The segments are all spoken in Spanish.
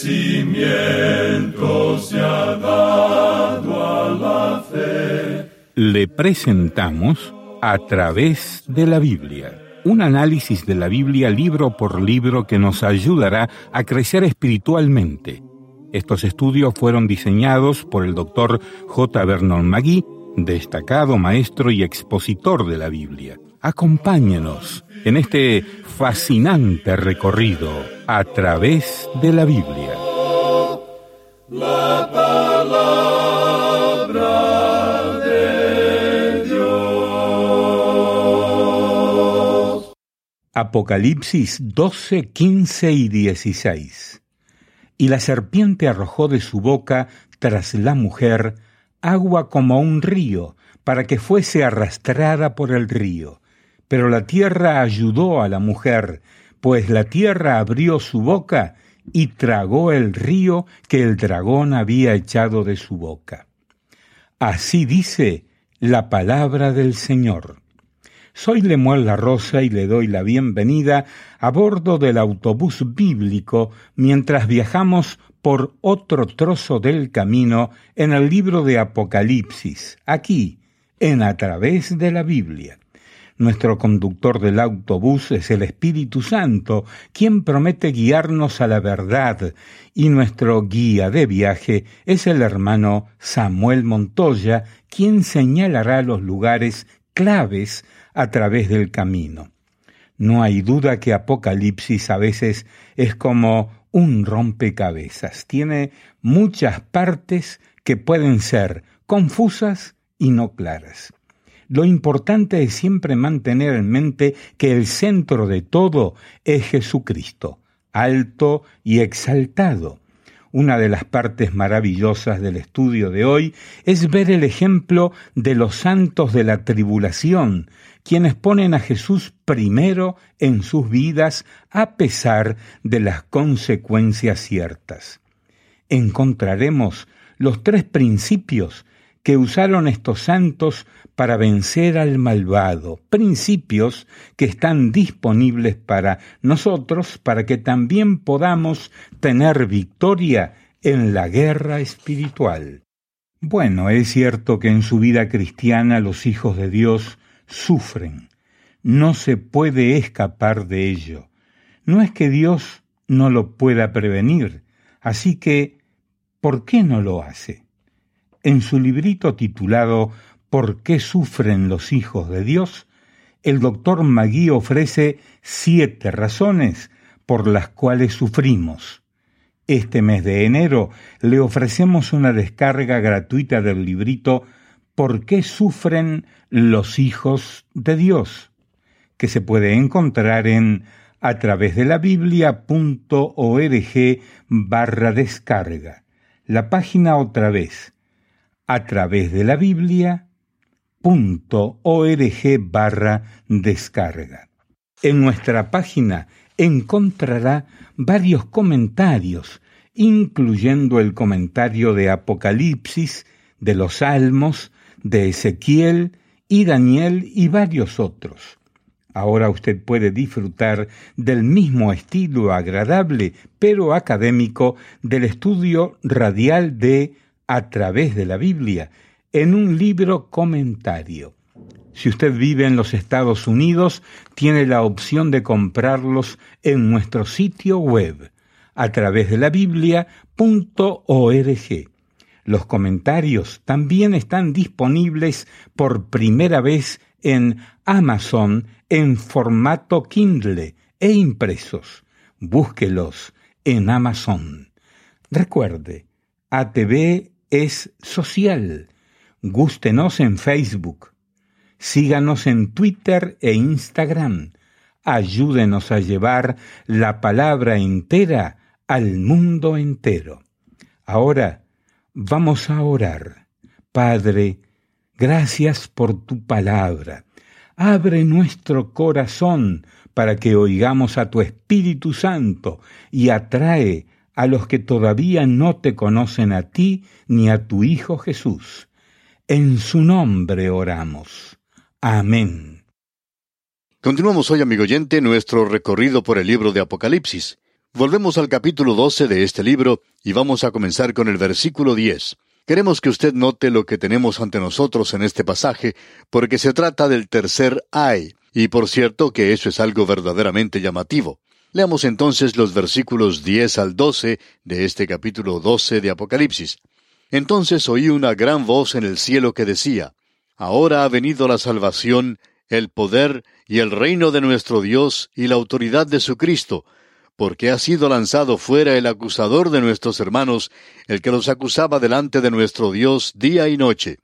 crecimiento se ha dado a la fe. Le presentamos A través de la Biblia, un análisis de la Biblia libro por libro que nos ayudará a crecer espiritualmente. Estos estudios fueron diseñados por el Dr. J. Vernon McGee, destacado maestro y expositor de la Biblia. Acompáñenos en este fascinante recorrido a través de la Biblia. La palabra de Dios. Apocalipsis 12, 15 y 16. Y la serpiente arrojó de su boca tras la mujer agua como un río, para que fuese arrastrada por el río. Pero la tierra ayudó a la mujer, pues la tierra abrió su boca y tragó el río que el dragón había echado de su boca. Así dice la palabra del Señor. Soy Lemuel La Rosa y le doy la bienvenida a bordo del autobús bíblico mientras viajamos por otro trozo del camino en el libro de Apocalipsis, aquí, en A través de la Biblia. Nuestro conductor del autobús es el Espíritu Santo, quien promete guiarnos a la verdad, y nuestro guía de viaje es el hermano Samuel Montoya, quien señalará los lugares claves a través del camino. No hay duda que Apocalipsis a veces es como un rompecabezas. Tiene muchas partes que pueden ser confusas y no claras. Lo importante es siempre mantener en mente que el centro de todo es Jesucristo, alto y exaltado. Una de las partes maravillosas del estudio de hoy es ver el ejemplo de los santos de la tribulación, quienes ponen a Jesús primero en sus vidas a pesar de las consecuencias ciertas. Encontraremos los 3 principios que usaron estos santos para vencer al malvado, principios que están disponibles para nosotros para que también podamos tener victoria en la guerra espiritual. Bueno, es cierto que en su vida cristiana los hijos de Dios sufren. No se puede escapar de ello. No es que Dios no lo pueda prevenir, así que, ¿por qué no lo hace? En su librito titulado ¿Por qué sufren los hijos de Dios?, el Dr. McGee ofrece 7 razones por las cuales sufrimos. Este mes de enero le ofrecemos una descarga gratuita del librito ¿Por qué sufren los hijos de Dios?, que se puede encontrar en atravesdelabiblia.org/descarga. La página otra vez, atravesdelabiblia.org/descarga. En nuestra página encontrará varios comentarios, incluyendo el comentario de Apocalipsis, de los Salmos, de Ezequiel y Daniel y varios otros. Ahora usted puede disfrutar del mismo estilo agradable, pero académico, del estudio radial de A través de la Biblia, en un libro comentario. Si usted vive en los Estados Unidos, tiene la opción de comprarlos en nuestro sitio web, atravesdelabiblia.org. Los comentarios también están disponibles por primera vez en Amazon en formato Kindle e impresos. Búsquelos en Amazon. Recuerde, ATV es social. Gústenos en Facebook. Síganos en Twitter e Instagram. Ayúdenos a llevar la palabra entera al mundo entero. Ahora vamos a orar. Padre, gracias por tu palabra. Abre nuestro corazón para que oigamos a tu Espíritu Santo y atrae a los que todavía no te conocen a ti ni a tu Hijo Jesús. En su nombre oramos. Amén. Continuamos hoy, amigo oyente, nuestro recorrido por el libro de Apocalipsis. Volvemos al capítulo 12 de este libro y vamos a comenzar con el versículo 10. Queremos que usted note lo que tenemos ante nosotros en este pasaje, porque se trata del tercer ay, y por cierto que eso es algo verdaderamente llamativo. Leamos entonces los versículos 10 al 12 de este capítulo 12 de Apocalipsis. Entonces oí una gran voz en el cielo que decía: Ahora ha venido la salvación, el poder y el reino de nuestro Dios y la autoridad de su Cristo, porque ha sido lanzado fuera el acusador de nuestros hermanos, el que los acusaba delante de nuestro Dios día y noche.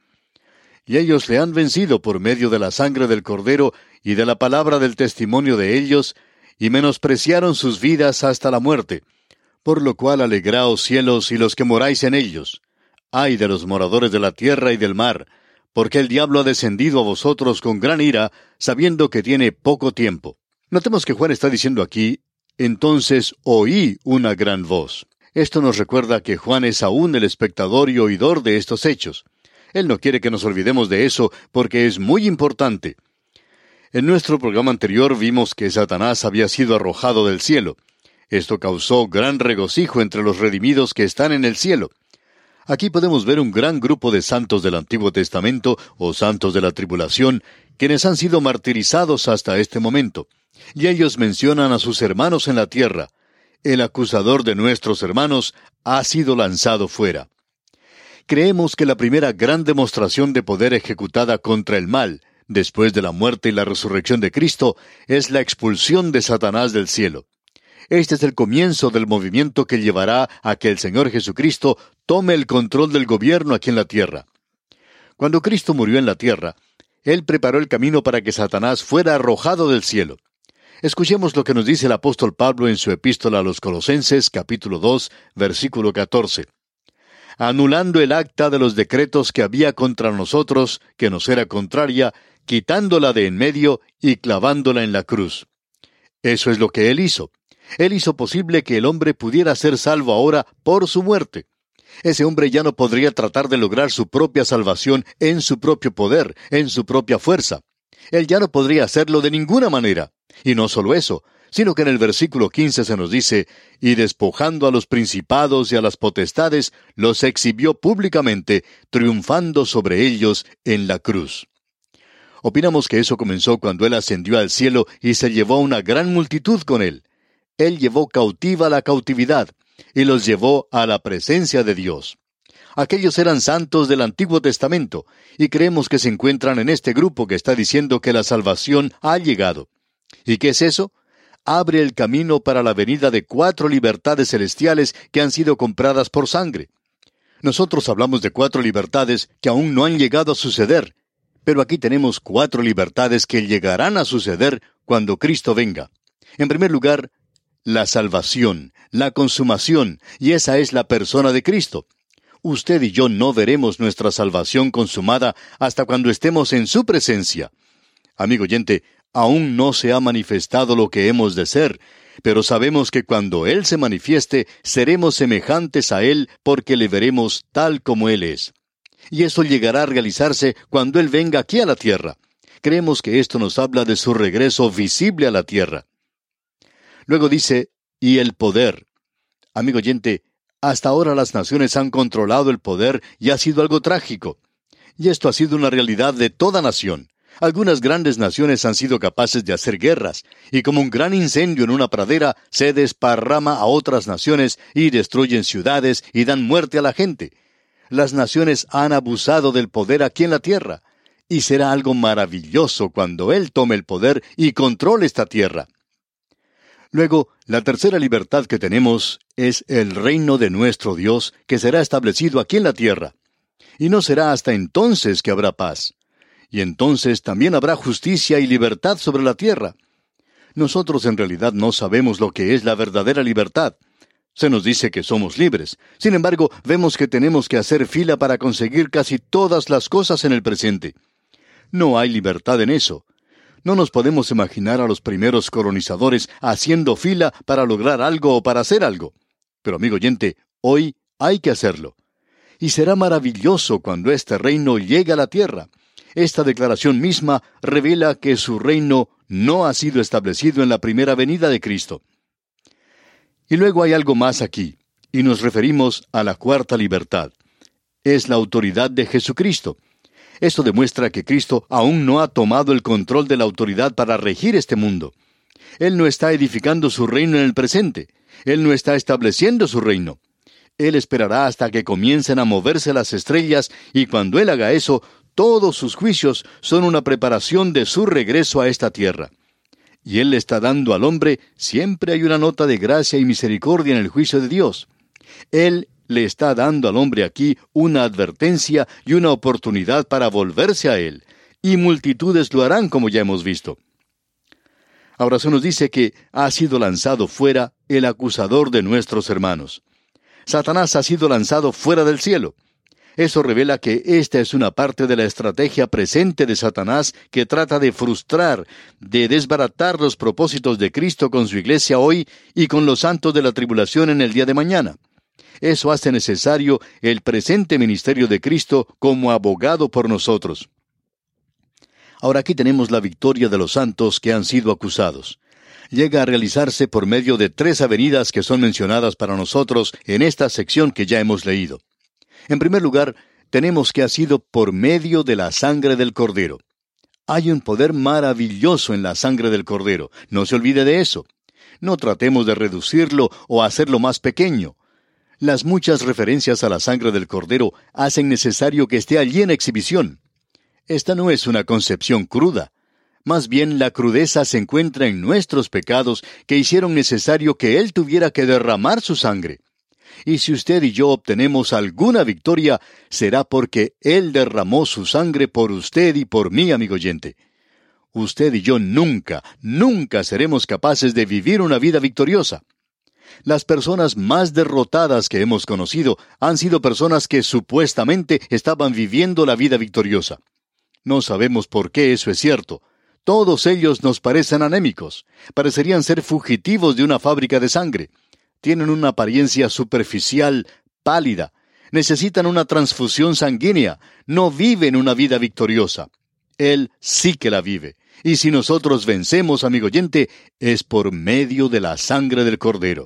Y ellos le han vencido por medio de la sangre del Cordero y de la palabra del testimonio de ellos, y menospreciaron sus vidas hasta la muerte. Por lo cual alegraos cielos y los que moráis en ellos. Ay de los moradores de la tierra y del mar, porque el diablo ha descendido a vosotros con gran ira, sabiendo que tiene poco tiempo. Notemos que Juan está diciendo aquí: entonces oí una gran voz. Esto nos recuerda que Juan es aún el espectador y oidor de estos hechos. Él no quiere que nos olvidemos de eso porque es muy importante. En nuestro programa anterior vimos que Satanás había sido arrojado del cielo. Esto causó gran regocijo entre los redimidos que están en el cielo. Aquí podemos ver un gran grupo de santos del Antiguo Testamento o santos de la tribulación, quienes han sido martirizados hasta este momento. Y ellos mencionan a sus hermanos en la tierra. El acusador de nuestros hermanos ha sido lanzado fuera. Creemos que la primera gran demostración de poder ejecutada contra el mal, después de la muerte y la resurrección de Cristo, es la expulsión de Satanás del cielo. Este es el comienzo del movimiento que llevará a que el Señor Jesucristo tome el control del gobierno aquí en la tierra. Cuando Cristo murió en la tierra, Él preparó el camino para que Satanás fuera arrojado del cielo. Escuchemos lo que nos dice el apóstol Pablo en su epístola a los Colosenses, capítulo 2, versículo 14. Anulando el acta de los decretos que había contra nosotros, que nos era contraria, quitándola de en medio y clavándola en la cruz. Eso es lo que Él hizo. Él hizo posible que el hombre pudiera ser salvo ahora por su muerte. Ese hombre ya no podría tratar de lograr su propia salvación en su propio poder, en su propia fuerza. Él ya no podría hacerlo de ninguna manera. Y no solo eso, sino que en el versículo 15 se nos dice: y despojando a los principados y a las potestades, los exhibió públicamente, triunfando sobre ellos en la cruz. Opinamos que eso comenzó cuando Él ascendió al cielo y se llevó a una gran multitud con Él. Él llevó cautiva la cautividad y los llevó a la presencia de Dios. Aquellos eran santos del Antiguo Testamento, y creemos que se encuentran en este grupo que está diciendo que la salvación ha llegado. ¿Y qué es eso? Abre el camino para la venida de 4 libertades celestiales que han sido compradas por sangre. Nosotros hablamos de 4 libertades que aún no han llegado a suceder, pero aquí tenemos 4 libertades que llegarán a suceder cuando Cristo venga. En primer lugar, la salvación, la consumación, y esa es la persona de Cristo. Usted y yo no veremos nuestra salvación consumada hasta cuando estemos en su presencia. Amigo oyente, aún no se ha manifestado lo que hemos de ser, pero sabemos que cuando Él se manifieste, seremos semejantes a Él porque le veremos tal como Él es. Y eso llegará a realizarse cuando Él venga aquí a la tierra. Creemos que esto nos habla de su regreso visible a la tierra. Luego dice: y el poder. Amigo oyente, hasta ahora las naciones han controlado el poder y ha sido algo trágico. Y esto ha sido una realidad de toda nación. Algunas grandes naciones han sido capaces de hacer guerras, y como un gran incendio en una pradera, se desparrama a otras naciones y destruyen ciudades y dan muerte a la gente. Las naciones han abusado del poder aquí en la tierra, y será algo maravilloso cuando Él tome el poder y controle esta tierra. Luego, la tercera libertad que tenemos es el reino de nuestro Dios, que será establecido aquí en la tierra. Y no será hasta entonces que habrá paz. Y entonces también habrá justicia y libertad sobre la tierra. Nosotros en realidad no sabemos lo que es la verdadera libertad. Se nos dice que somos libres. Sin embargo, vemos que tenemos que hacer fila para conseguir casi todas las cosas en el presente. No hay libertad en eso. No nos podemos imaginar a los primeros colonizadores haciendo fila para lograr algo o para hacer algo. Pero amigo oyente, hoy hay que hacerlo. Y será maravilloso cuando este reino llegue a la tierra. Esta declaración misma revela que su reino no ha sido establecido en la primera venida de Cristo. Y luego hay algo más aquí, y nos referimos a la cuarta libertad. Es la autoridad de Jesucristo. Esto demuestra que Cristo aún no ha tomado el control de la autoridad para regir este mundo. Él no está edificando su reino en el presente. Él no está estableciendo su reino. Él esperará hasta que comiencen a moverse las estrellas, y cuando Él haga eso, todos sus juicios son una preparación de su regreso a esta tierra. Y Él le está dando al hombre, siempre hay una nota de gracia y misericordia en el juicio de Dios. Él le está dando al hombre aquí una advertencia y una oportunidad para volverse a Él, y multitudes lo harán, como ya hemos visto. Ahora se nos dice que ha sido lanzado fuera el acusador de nuestros hermanos. Satanás ha sido lanzado fuera del cielo. Eso revela que esta es una parte de la estrategia presente de Satanás que trata de frustrar, de desbaratar los propósitos de Cristo con su iglesia hoy y con los santos de la tribulación en el día de mañana. Eso hace necesario el presente ministerio de Cristo como abogado por nosotros. Ahora aquí tenemos la victoria de los santos que han sido acusados. Llega a realizarse por medio de 3 avenidas que son mencionadas para nosotros en esta sección que ya hemos leído. En primer lugar, tenemos que ha sido por medio de la sangre del Cordero. Hay un poder maravilloso en la sangre del Cordero. No se olvide de eso. No tratemos de reducirlo o hacerlo más pequeño. Las muchas referencias a la sangre del Cordero hacen necesario que esté allí en exhibición. Esta no es una concepción cruda. Más bien, la crudeza se encuentra en nuestros pecados que hicieron necesario que Él tuviera que derramar su sangre. Y si usted y yo obtenemos alguna victoria, será porque Él derramó su sangre por usted y por mí, amigo oyente. Usted y yo nunca, nunca seremos capaces de vivir una vida victoriosa. Las personas más derrotadas que hemos conocido han sido personas que supuestamente estaban viviendo la vida victoriosa. No sabemos por qué eso es cierto. Todos ellos nos parecen anémicos. Parecerían ser fugitivos de una fábrica de sangre. Tienen una apariencia superficial, pálida. Necesitan una transfusión sanguínea. No viven una vida victoriosa. Él sí que la vive. Y si nosotros vencemos, amigo oyente, es por medio de la sangre del Cordero.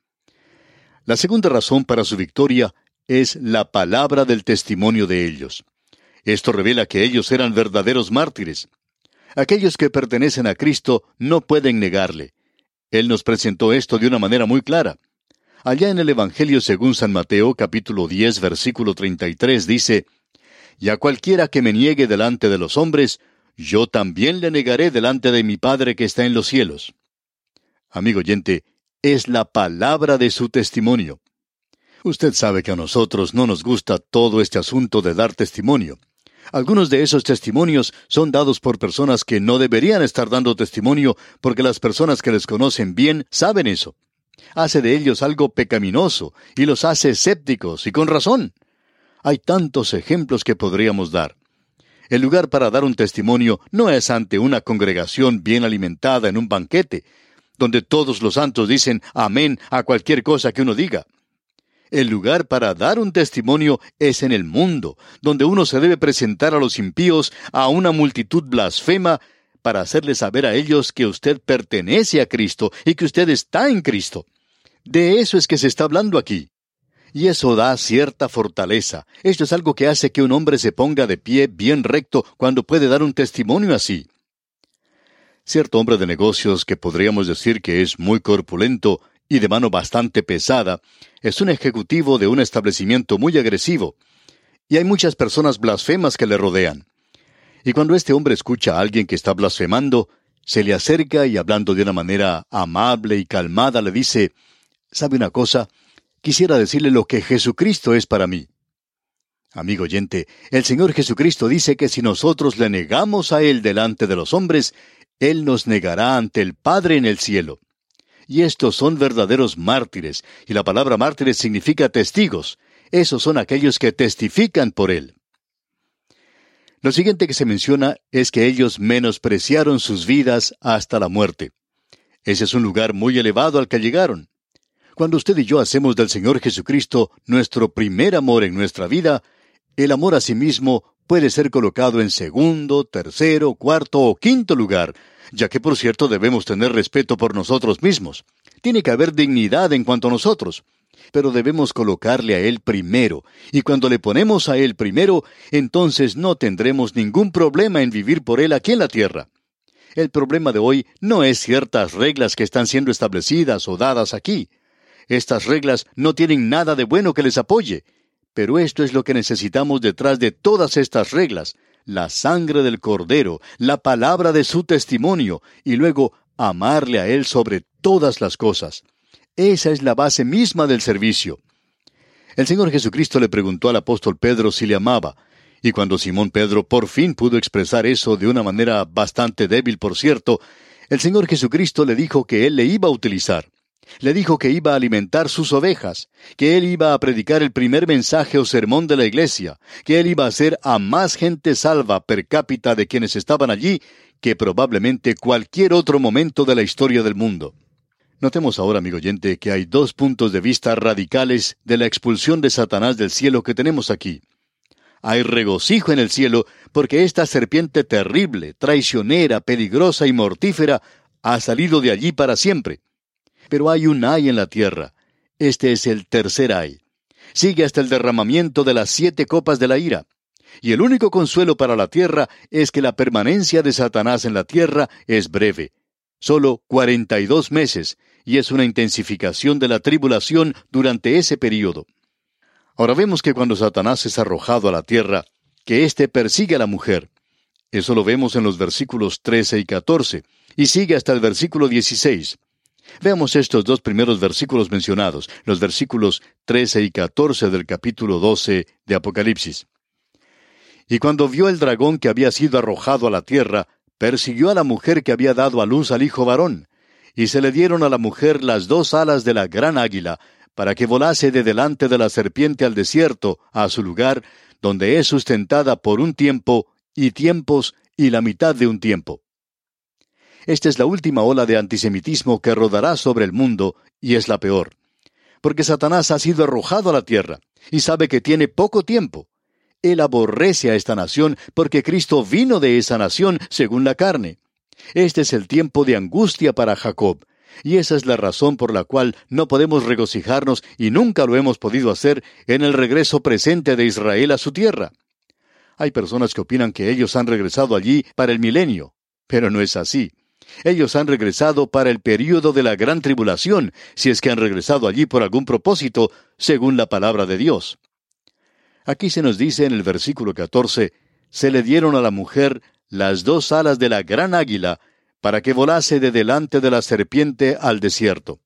La segunda razón para su victoria es la palabra del testimonio de ellos. Esto revela que ellos eran verdaderos mártires. Aquellos que pertenecen a Cristo no pueden negarle. Él nos presentó esto de una manera muy clara. Allá en el Evangelio según San Mateo, capítulo 10, versículo 33, dice: «Y a cualquiera que me niegue delante de los hombres, yo también le negaré delante de mi Padre que está en los cielos». Amigo oyente, es la palabra de su testimonio. Usted sabe que a nosotros no nos gusta todo este asunto de dar testimonio. Algunos de esos testimonios son dados por personas que no deberían estar dando testimonio porque las personas que les conocen bien saben eso. Hace de ellos algo pecaminoso y los hace escépticos, y con razón. Hay tantos ejemplos que podríamos dar. El lugar para dar un testimonio no es ante una congregación bien alimentada en un banquete, donde todos los santos dicen amén a cualquier cosa que uno diga. El lugar para dar un testimonio es en el mundo, donde uno se debe presentar a los impíos, a una multitud blasfema, para hacerles saber a ellos que usted pertenece a Cristo y que usted está en Cristo. De eso es que se está hablando aquí. Y eso da cierta fortaleza. Esto es algo que hace que un hombre se ponga de pie bien recto cuando puede dar un testimonio así. Cierto hombre de negocios que podríamos decir que es muy corpulento y de mano bastante pesada, es un ejecutivo de un establecimiento muy agresivo, y hay muchas personas blasfemas que le rodean. Y cuando este hombre escucha a alguien que está blasfemando, se le acerca y hablando de una manera amable y calmada le dice: «¿Sabe una cosa? Quisiera decirle lo que Jesucristo es para mí». Amigo oyente, el Señor Jesucristo dice que si nosotros le negamos a Él delante de los hombres, Él nos negará ante el Padre en el cielo. Y estos son verdaderos mártires, y la palabra mártires significa testigos. Esos son aquellos que testifican por Él. Lo siguiente que se menciona es que ellos menospreciaron sus vidas hasta la muerte. Ese es un lugar muy elevado al que llegaron. Cuando usted y yo hacemos del Señor Jesucristo nuestro primer amor en nuestra vida, el amor a sí mismo puede ser colocado en segundo, tercero, cuarto o quinto lugar, ya que por cierto debemos tener respeto por nosotros mismos. Tiene que haber dignidad en cuanto a nosotros. Pero debemos colocarle a Él primero, y cuando le ponemos a Él primero, entonces no tendremos ningún problema en vivir por Él aquí en la tierra. El problema de hoy no es ciertas reglas que están siendo establecidas o dadas aquí. Estas reglas no tienen nada de bueno que les apoye, pero esto es lo que necesitamos detrás de todas estas reglas: la sangre del Cordero, la palabra de su testimonio, y luego amarle a Él sobre todas las cosas. Esa es la base misma del servicio. El Señor Jesucristo le preguntó al apóstol Pedro si le amaba, y cuando Simón Pedro por fin pudo expresar eso de una manera bastante débil, por cierto, el Señor Jesucristo le dijo que Él le iba a utilizar. Le dijo que iba a alimentar sus ovejas, que Él iba a predicar el primer mensaje o sermón de la iglesia, que Él iba a hacer a más gente salva per cápita de quienes estaban allí que probablemente cualquier otro momento de la historia del mundo. Notemos ahora, amigo oyente, que hay dos puntos de vista radicales de la expulsión de Satanás del cielo que tenemos aquí. Hay regocijo en el cielo porque esta serpiente terrible, traicionera, peligrosa y mortífera ha salido de allí para siempre. Pero hay un ay en la tierra. Este es el tercer ay. Sigue hasta el derramamiento de las 7 copas de la ira. Y el único consuelo para la tierra es que la permanencia de Satanás en la tierra es breve. Solo 42 meses, y es una intensificación de la tribulación durante ese período. Ahora vemos que cuando Satanás es arrojado a la tierra, que éste persigue a la mujer. Eso lo vemos en los versículos 13 y 14, y sigue hasta el versículo 16. Veamos estos dos primeros versículos mencionados, los versículos 13 y 14 del capítulo 12 de Apocalipsis. Y cuando vio el dragón que había sido arrojado a la tierra, persiguió a la mujer que había dado a luz al hijo varón, y se le dieron a la mujer las 2 alas de la gran águila, para que volase de delante de la serpiente al desierto, a su lugar, donde es sustentada por un tiempo, y tiempos, y la mitad de un tiempo. Esta es la última ola de antisemitismo que rodará sobre el mundo, y es la peor. Porque Satanás ha sido arrojado a la tierra, y sabe que tiene poco tiempo. Él aborrece a esta nación porque Cristo vino de esa nación según la carne. Este es el tiempo de angustia para Jacob, y esa es la razón por la cual no podemos regocijarnos, y nunca lo hemos podido hacer, en el regreso presente de Israel a su tierra. Hay personas que opinan que ellos han regresado allí para el milenio, pero no es así. Ellos han regresado para el período de la gran tribulación, si es que han regresado allí por algún propósito, según la palabra de Dios. Aquí se nos dice en el versículo 14, se le dieron a la mujer las 2 alas de la gran águila, para que volase de delante de la serpiente al desierto.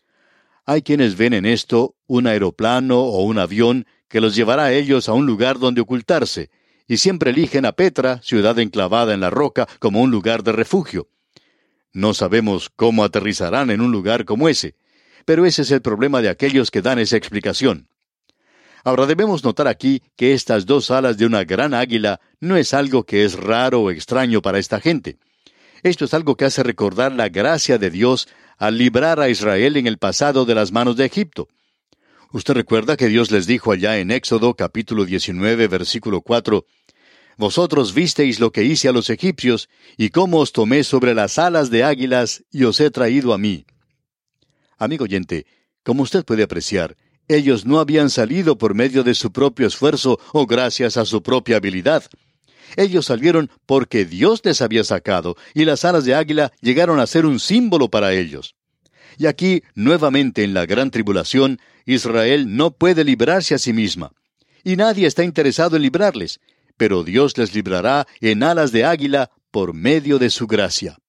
Hay quienes ven en esto un aeroplano o un avión que los llevará a ellos a un lugar donde ocultarse, y siempre eligen a Petra, ciudad enclavada en la roca, como un lugar de refugio. No sabemos cómo aterrizarán en un lugar como ese, pero ese es el problema de aquellos que dan esa explicación. Ahora debemos notar aquí que estas 2 alas de una gran águila no es algo que es raro o extraño para esta gente. Esto es algo que hace recordar la gracia de Dios al librar a Israel en el pasado de las manos de Egipto. Usted recuerda que Dios les dijo allá en Éxodo capítulo 19, versículo 4, «Vosotros visteis lo que hice a los egipcios, y cómo os tomé sobre las alas de águilas, y os he traído a mí». Amigo oyente, como usted puede apreciar, ellos no habían salido por medio de su propio esfuerzo o gracias a su propia habilidad. Ellos salieron porque Dios les había sacado, y las alas de águila llegaron a ser un símbolo para ellos. Y aquí, nuevamente en la gran tribulación, Israel no puede librarse a sí misma. Y nadie está interesado en librarles, pero Dios les librará en alas de águila por medio de su gracia.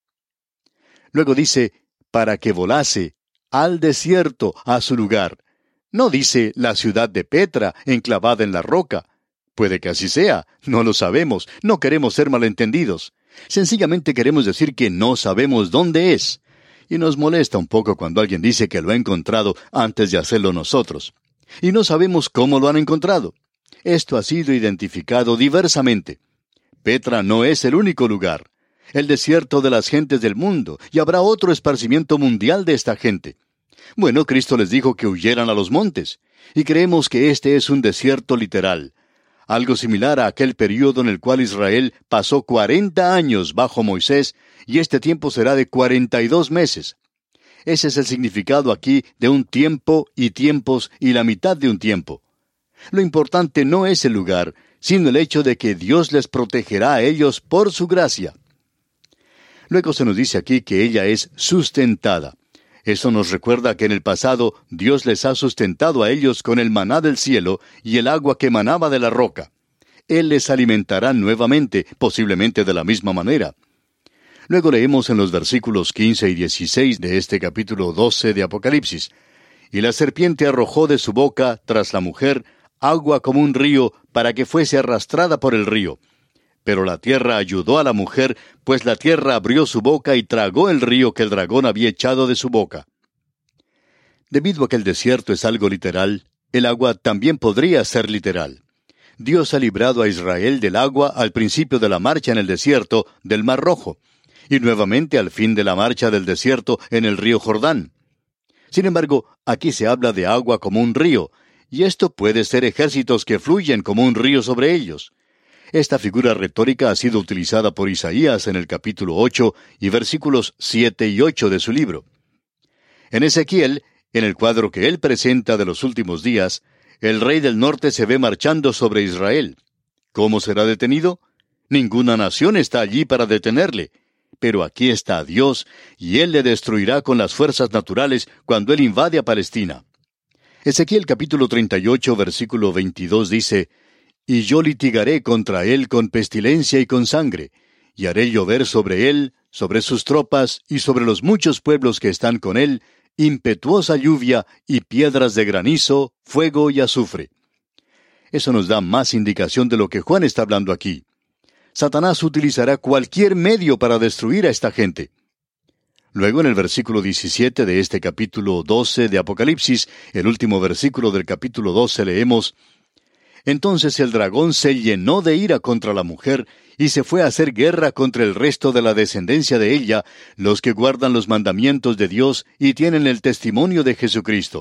Luego dice, para que volase al desierto, a su lugar. No dice la ciudad de Petra, enclavada en la roca. Puede que así sea, no lo sabemos, no queremos ser malentendidos. Sencillamente queremos decir que no sabemos dónde es. Y nos molesta un poco cuando alguien dice que lo ha encontrado antes de hacerlo nosotros. Y no sabemos cómo lo han encontrado. Esto ha sido identificado diversamente. Petra no es el único lugar. El desierto de las gentes del mundo, y habrá otro esparcimiento mundial de esta gente. Bueno, Cristo les dijo que huyeran a los montes, y creemos que este es un desierto literal. Algo similar a aquel período en el cual Israel pasó 40 años bajo Moisés, y este tiempo será de 42 meses. Ese es el significado aquí de un tiempo y tiempos y la mitad de un tiempo. Lo importante no es el lugar, sino el hecho de que Dios les protegerá a ellos por su gracia. Luego se nos dice aquí que ella es sustentada. Eso nos recuerda que en el pasado Dios les ha sustentado a ellos con el maná del cielo y el agua que emanaba de la roca. Él les alimentará nuevamente, posiblemente de la misma manera. Luego leemos en los versículos 15 y 16 de este capítulo 12 de Apocalipsis. Y la serpiente arrojó de su boca, tras la mujer, agua como un río, para que fuese arrastrada por el río. Pero la tierra ayudó a la mujer, pues la tierra abrió su boca y tragó el río que el dragón había echado de su boca. Debido a que el desierto es algo literal, el agua también podría ser literal. Dios ha librado a Israel del agua al principio de la marcha en el desierto del Mar Rojo, y nuevamente al fin de la marcha del desierto en el río Jordán. Sin embargo, aquí se habla de agua como un río, y esto puede ser ejércitos que fluyen como un río sobre ellos. Esta figura retórica ha sido utilizada por Isaías en el capítulo 8 y versículos 7 y 8 de su libro. En Ezequiel, en el cuadro que él presenta de los últimos días, el rey del norte se ve marchando sobre Israel. ¿Cómo será detenido? Ninguna nación está allí para detenerle. Pero aquí está Dios, y Él le destruirá con las fuerzas naturales cuando Él invade a Palestina. Ezequiel capítulo 38, versículo 22 dice: Y yo litigaré contra él con pestilencia y con sangre, y haré llover sobre él, sobre sus tropas y sobre los muchos pueblos que están con él, impetuosa lluvia y piedras de granizo, fuego y azufre. Eso nos da más indicación de lo que Juan está hablando aquí. Satanás utilizará cualquier medio para destruir a esta gente. Luego en el versículo 17 de este capítulo 12 de Apocalipsis, el último versículo del capítulo 12, leemos: Entonces el dragón se llenó de ira contra la mujer, y se fue a hacer guerra contra el resto de la descendencia de ella, los que guardan los mandamientos de Dios y tienen el testimonio de Jesucristo.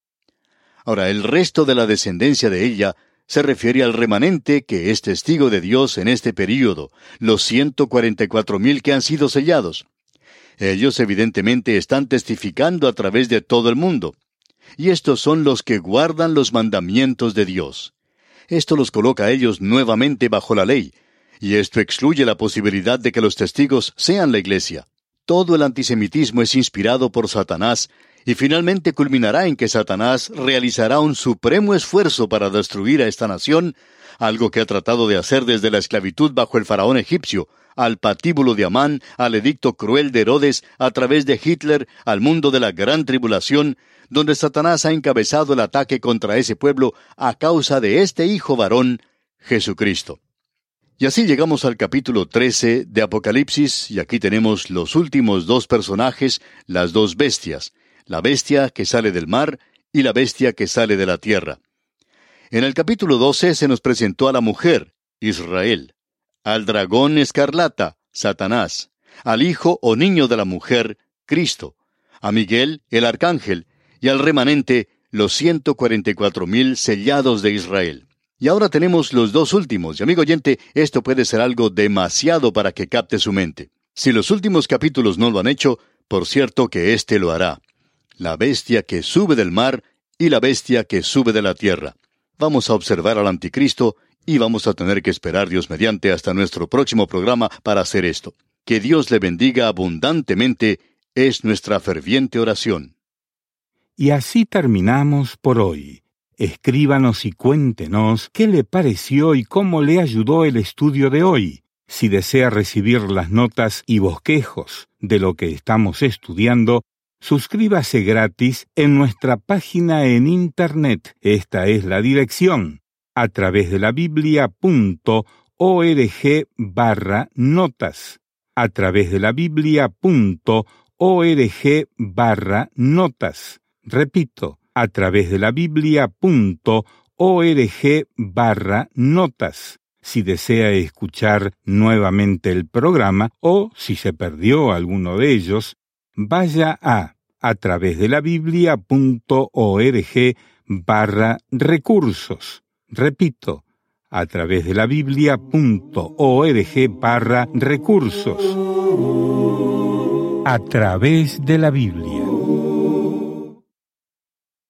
Ahora, el resto de la descendencia de ella se refiere al remanente que es testigo de Dios en este período, los 144,000 que han sido sellados. Ellos evidentemente están testificando a través de todo el mundo. Y estos son los que guardan los mandamientos de Dios. Esto los coloca a ellos nuevamente bajo la ley, y esto excluye la posibilidad de que los testigos sean la iglesia. Todo el antisemitismo es inspirado por Satanás, y finalmente culminará en que Satanás realizará un supremo esfuerzo para destruir a esta nación, algo que ha tratado de hacer desde la esclavitud bajo el faraón egipcio, al patíbulo de Amán, al edicto cruel de Herodes, a través de Hitler, al mundo de la gran tribulación, donde Satanás ha encabezado el ataque contra ese pueblo a causa de este hijo varón, Jesucristo. Y así llegamos al capítulo 13 de Apocalipsis, y aquí tenemos los últimos dos personajes, las dos bestias, la bestia que sale del mar y la bestia que sale de la tierra. En el capítulo 12 se nos presentó a la mujer, Israel, al dragón escarlata, Satanás, al hijo o niño de la mujer, Cristo, a Miguel, el arcángel, y al remanente, los 144,000 sellados de Israel. Y ahora tenemos los dos últimos, y amigo oyente, esto puede ser algo demasiado para que capte su mente. Si los últimos capítulos no lo han hecho, por cierto que éste lo hará. La bestia que sube del mar y la bestia que sube de la tierra. Vamos a observar al anticristo y vamos a tener que esperar, Dios mediante, hasta nuestro próximo programa para hacer esto. Que Dios le bendiga abundantemente es nuestra ferviente oración. Y así terminamos por hoy. Escríbanos y cuéntenos qué le pareció y cómo le ayudó el estudio de hoy. Si desea recibir las notas y bosquejos de lo que estamos estudiando, suscríbase gratis en nuestra página en Internet. Esta es la dirección: atravesdelabiblia.org/notas. atravesdelabiblia.org/notas. Repito, atravesdelabiblia.org/notas. Si desea escuchar nuevamente el programa o si se perdió alguno de ellos, vaya a atravesdelabiblia.org/recursos. Repito, atravesdelabiblia.org/recursos. A través de la Biblia.